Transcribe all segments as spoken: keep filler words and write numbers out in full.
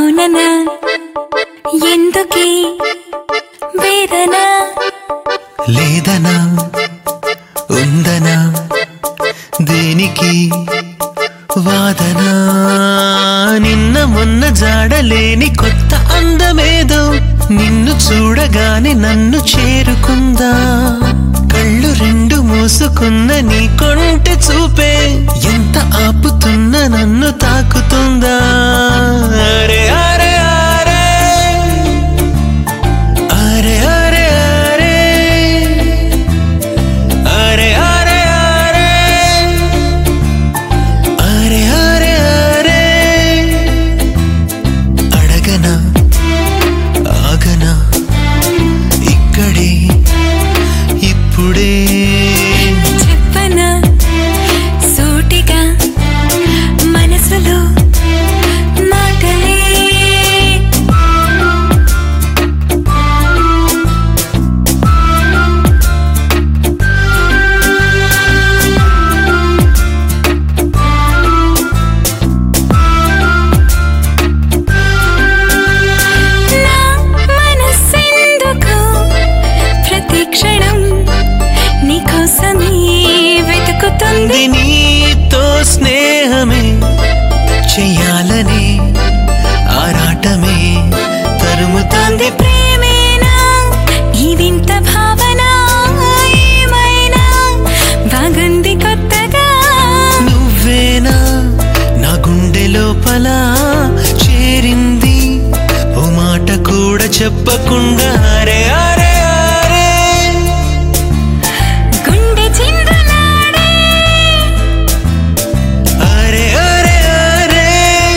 అవుననా ఎందుకీ వేదన లేదనా ఉందనా దేనికి వాదన నిన్న మొన్న జాడలేని కొత్త అందమేదో నిన్ను చూడగానే నన్ను చేరుకుందా కళ్ళు రెండు మూసుకున్న నీ కొంటె చూపే ఎంత ఆపుతున్న నన్ను తాకుతుందా అరే అరే అరే అరే అరే అరే అరే అరే అరే అరే అడగనా ఆగనా ఇక్కడే ఇప్పుడే చెప్పనా సూటిగా మనసులో మాటలే నా మనసెందుకు ప్రతి క్షణం నీకోసమే వెతుకుతుంది నీతో స్నేహమే చెయ్యాలనే ఆరాటమే తరుముతాంది ప్రేమేనా ఈ వింత భావన ఏమైనా బాగుంది కొత్తగా నువ్వేనా నా గుండె లోపల చేరింది ఓ మాట కూడా చెప్పకుండా అరే అరే అరే గుండె చిందులాడే అరే అరే అరే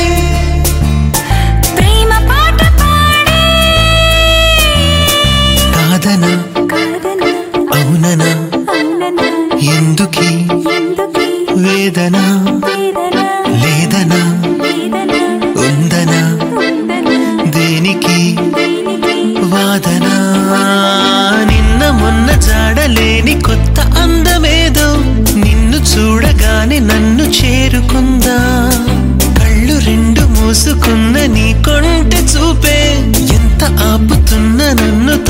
ప్రేమ పాట పాడే కాదనా కాదనా అవుననా అవుననా ఎందుకీ ఎందుకీ వేదన వేదన లేదనా వేదన ఉందనా ఉందనా దేనికి దేనికి వాదన నిన్న మొన్న జాడలేని కొత్త అందమేదో నిన్ను చూడగానే నన్ను చేరుకుందా కళ్ళు రెండు మూసుకున్న నీ కొంటె చూపే ఎంత ఆపుతున్న నన్ను